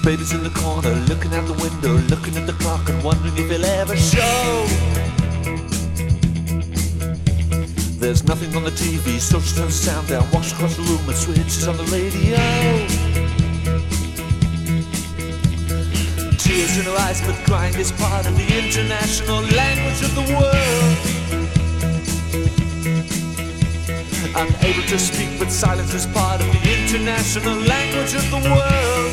Baby's in the corner, looking out the window, looking at the clock and wondering if he'll ever show. There's nothing on the TV, so she turns the sound down, walks across the room and switches on the radio. Tears in her eyes, but crying is part of the international language of the world. Unable to speak, but silence is part of the international language of the world.